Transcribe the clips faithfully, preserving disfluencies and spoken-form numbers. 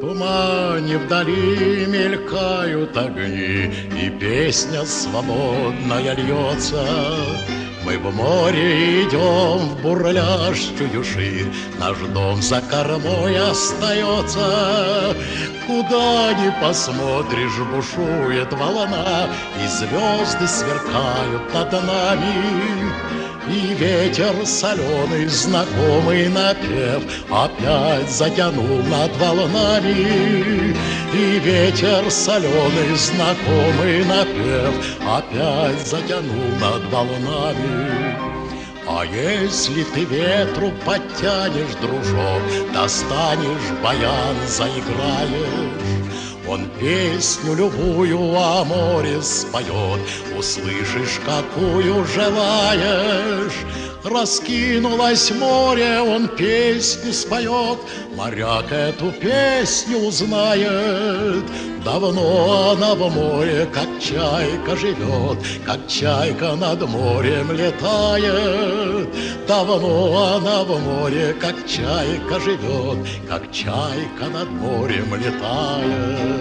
тумане вдали мелькают огни, и песня свободная льется. Мы в море идем в бурлящую ширь, наш дом за кормой остается. Куда ни посмотришь, бушует волна, и звезды сверкают над нами. И ветер соленый, знакомый напев, опять затянул над волнами. И ветер соленый, знакомый напев, опять затянул над волнами. А если ты ветру подтянешь, дружок, достанешь баян, заиграешь, он песню любую о море споет, услышишь, какую желаешь. Раскинулось море, он песню споет, моряк эту песню узнает. Давно она в море, как чайка живет, как чайка над морем летает. Давно она в море, как чайка живет, как чайка над морем летает.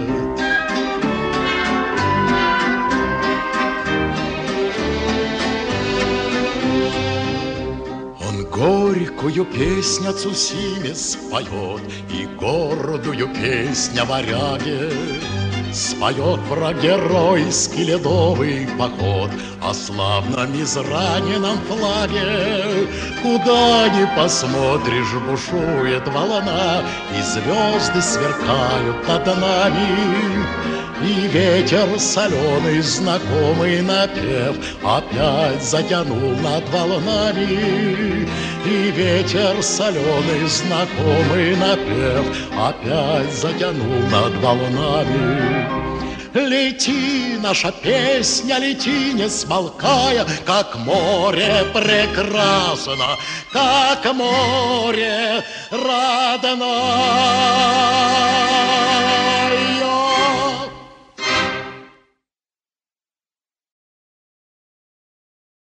Горькую песнь о Цусиме споет, и гордую песнь о варяге. Споет про геройский ледовый поход, о славном израненном флаге. Куда ни посмотришь, бушует волна, и звезды сверкают над нами. И ветер соленый, знакомый напев, опять затянул над волнами. И ветер соленый, знакомый напев, опять затянул над волнами. Лети, наша песня, лети, не смолкая, как море прекрасно, как море родное.